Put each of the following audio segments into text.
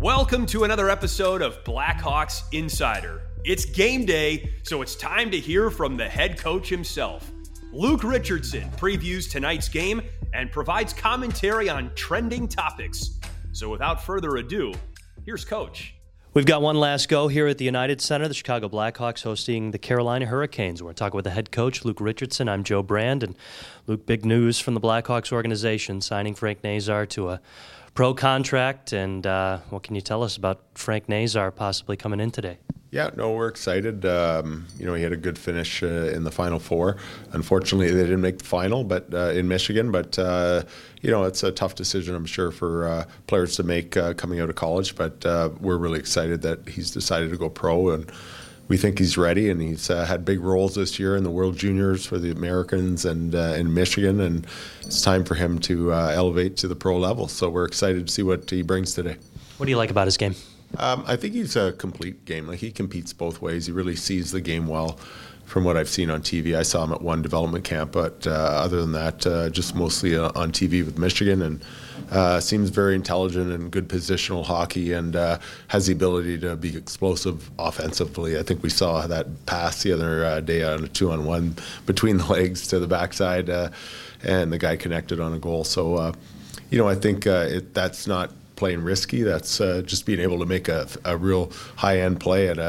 Welcome to another episode of Blackhawks Insider. It's game day, so it's time to hear from the head coach himself. Luke Richardson previews tonight's game and provides commentary on trending topics. So without further ado, here's Coach. We've got one last go here at the United Center. The Chicago Blackhawks hosting the Carolina Hurricanes. We're going to talk with the head coach, Luke Richardson. I'm Joe Brand. And Luke, big news from the Blackhawks organization, signing Frank Nazar to a pro contract. And what can you tell us about Frank Nazar possibly coming in today? Yeah, no, we're excited. He had a good finish in the Final Four. Unfortunately, they didn't make the final, but in Michigan. But it's a tough decision, I'm sure, for players to make coming out of college. But we're really excited that he's decided to go pro, and we think he's ready. And he's had big roles this year in the World Juniors for the Americans and in Michigan. And it's time for him to elevate to the pro level. So we're excited to see what he brings today. What do you like about his game? I think he's a complete game. Like, he competes both ways. He really sees the game well from what I've seen on TV. I saw him at one development camp, but other than that, just mostly on TV with Michigan, and seems very intelligent and good positional hockey, and has the ability to be explosive offensively. I think we saw that pass the other day on a 2-on-1 between the legs to the backside, and the guy connected on a goal. So, I think that's not playing risky. That's just being able to make a real high-end play at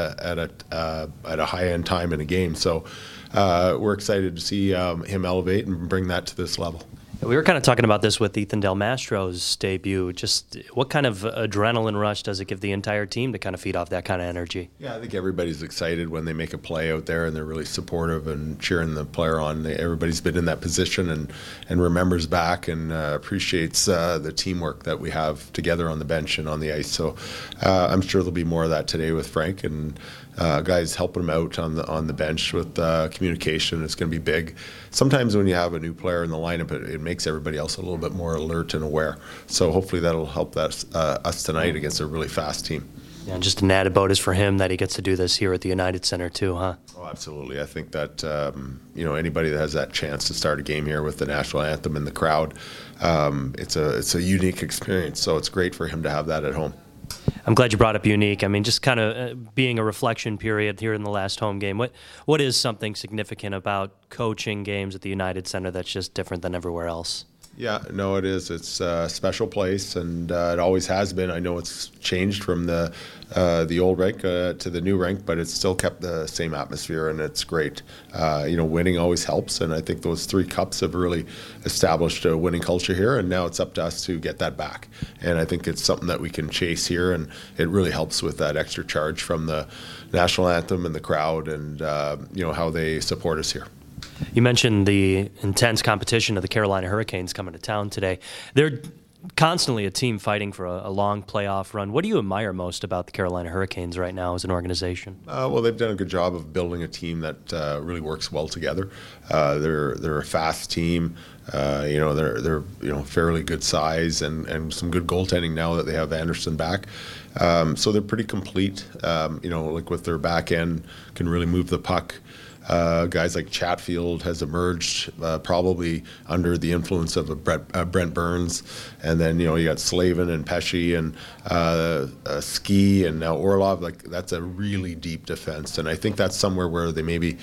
a high-end time in a game. So we're excited to see him elevate and bring that to this level. We were kind of talking about this with Ethan Del Mastro's debut. Just what kind of adrenaline rush does it give the entire team to kind of feed off that kind of energy? Yeah, I think everybody's excited when they make a play out there, and they're really supportive and cheering the player on. Everybody's been in that position and remembers back and appreciates the teamwork that we have together on the bench and on the ice. So I'm sure there'll be more of that today with Frank, and guys helping him out on the bench with communication. It's going to be big. Sometimes when you have a new player in the lineup, it makes everybody else a little bit more alert and aware. So hopefully that'll help us tonight against a really fast team. Yeah, and just an added bonus for him that he gets to do this here at the United Center too, huh? Oh, absolutely. I think that anybody that has that chance to start a game here with the national anthem in the crowd, it's a unique experience. So it's great for him to have that at home. I'm glad you brought up unique. I mean, just kind of being a reflection period here in the last home game. What is something significant about coaching games at the United Center that's just different than everywhere else? Yeah, no, it is. It's a special place, and it always has been. I know it's changed from the old rink to the new rink, but it's still kept the same atmosphere, and it's great. Winning always helps, and I think those 3 cups have really established a winning culture here, and now it's up to us to get that back. And I think it's something that we can chase here, and it really helps with that extra charge from the national anthem and the crowd, and how they support us here. You mentioned the intense competition of the Carolina Hurricanes coming to town today. They're constantly a team fighting for a long playoff run. What do you admire most about the Carolina Hurricanes right now as an organization? Well, they've done a good job of building a team that really works well together. They're a fast team. They're fairly good size and some good goaltending now that they have Anderson back. So they're pretty complete. Like with their back end, can really move the puck. Guys like Chatfield has emerged probably under the influence of Brent Burns, and then you got Slavin and Pesce and Ski and now Orlov. Like, that's a really deep defense, and I think that's somewhere where they maybe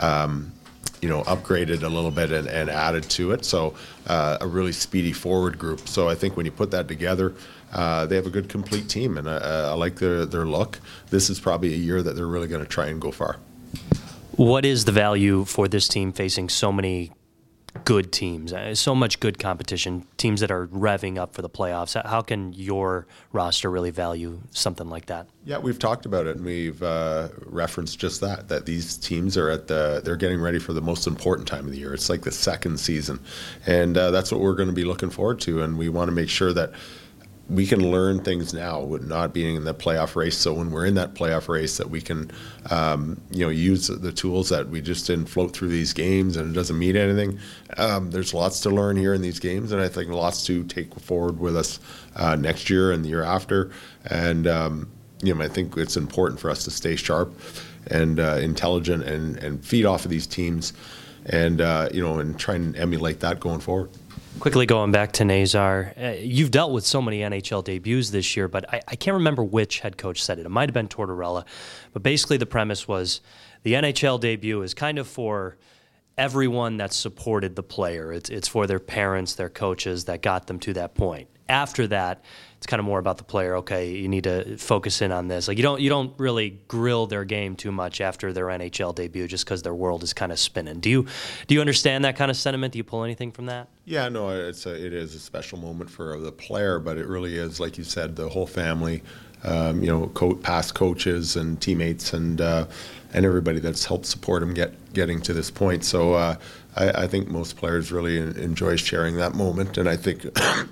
upgraded a little bit and added to it. So a really speedy forward group. So I think when you put that together, they have a good complete team, and I like their look. This is probably a year that they're really going to try and go far. What is the value for this team facing so many good teams, so much good competition, teams that are revving up for the playoffs? How can your roster really value something like that? Yeah, we've talked about it, and we've referenced just that these teams are they're getting ready for the most important time of the year. It's like the second season, and that's what we're going to be looking forward to, and we want to make sure that we can learn things now with not being in the playoff race. So when we're in that playoff race, that we can, use the tools that we just didn't float through these games, and it doesn't mean anything. There's lots to learn here in these games, and I think lots to take forward with us next year and the year after. And I think it's important for us to stay sharp and intelligent and feed off of these teams, and and try and emulate that going forward. Quickly going back to Nazar, you've dealt with so many NHL debuts this year, but I can't remember which head coach said it. It might have been Tortorella, but basically the premise was the NHL debut is kind of for everyone that supported the player. It's for their parents, their coaches that got them to that point. After that, it's kind of more about the player. Okay, you need to focus in on this. Like you don't really grill their game too much after their NHL debut, just because their world is kind of spinning. Do you understand that kind of sentiment? Do you pull anything from that? Yeah, no, it is a special moment for the player, but it really is, like you said, the whole family. Past coaches and teammates and everybody that's helped support him getting to this point. So I think most players really enjoy sharing that moment. And I think,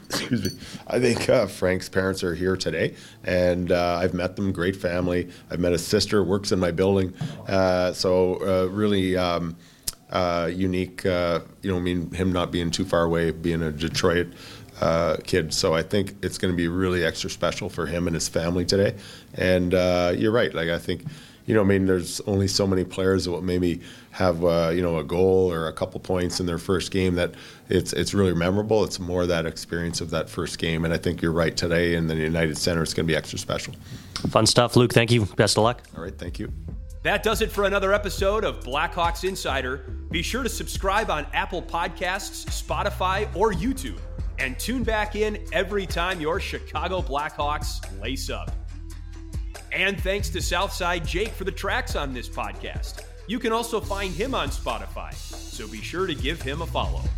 Frank's parents are here today, and I've met them. Great family. I've met his sister, works in my building. Really unique. Him not being too far away, being a Detroit kid. So I think it's going to be really extra special for him and his family today. And you're right. Like I think, there's only so many players that will maybe have a goal or a couple points in their first game that it's really memorable. It's more that experience of that first game. And I think you're right, today in the United Center, it's going to be extra special. Fun stuff, Luke. Thank you. Best of luck. All right. Thank you. That does it for another episode of Blackhawks Insider. Be sure to subscribe on Apple Podcasts, Spotify, or YouTube. And tune back in every time your Chicago Blackhawks lace up. And thanks to Southside Jake for the tracks on this podcast. You can also find him on Spotify, so be sure to give him a follow.